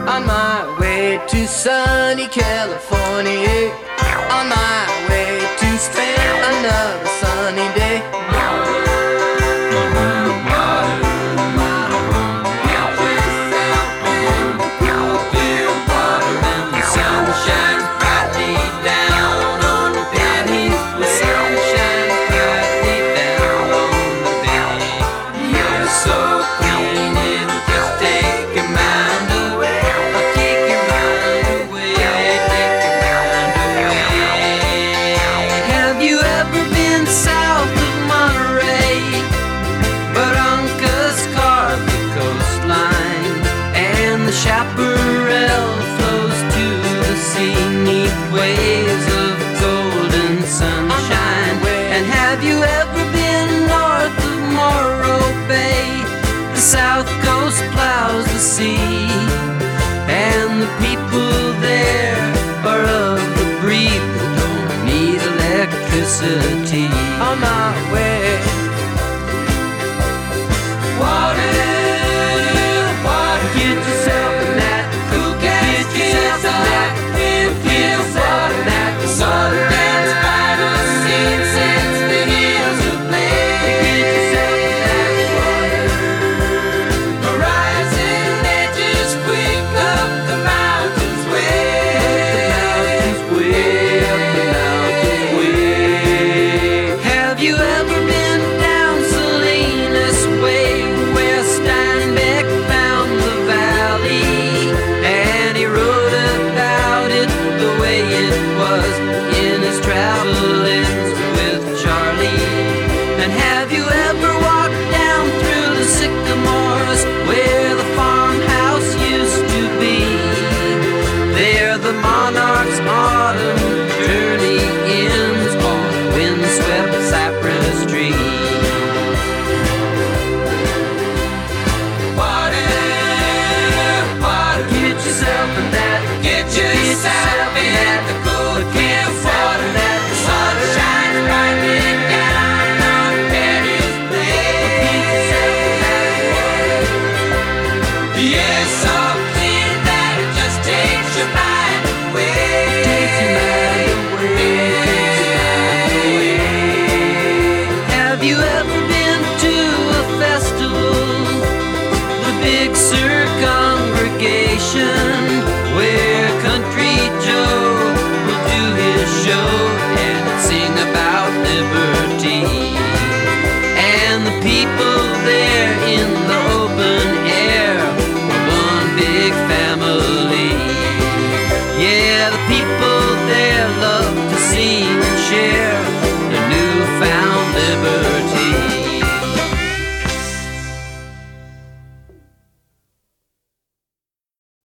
On my way to sunny California, on my way to spend another sunny day. The chaparral flows to the sea, neath waves of golden sunshine. And have you ever been north of Morro Bay? The south coast plows the sea, and the people there are of the breed that don't need electricity. On my way, in his travelings with Charlie. And have you ever walked down through the sycamores where the farmhouse used to be? There the monarch's autumn journey ends on a windswept cypress tree. Get yourself in that, get yourself in that, the cool campfire, that the sun shines brightly down on Patty's Place. Yes, so clean that it just takes your mind away. Have you ever been to a festival, the Big Sur congregation, where Country Joe will do his show and sing about liberty? And the people there in the open air are one big family. Yeah, the people there love to sing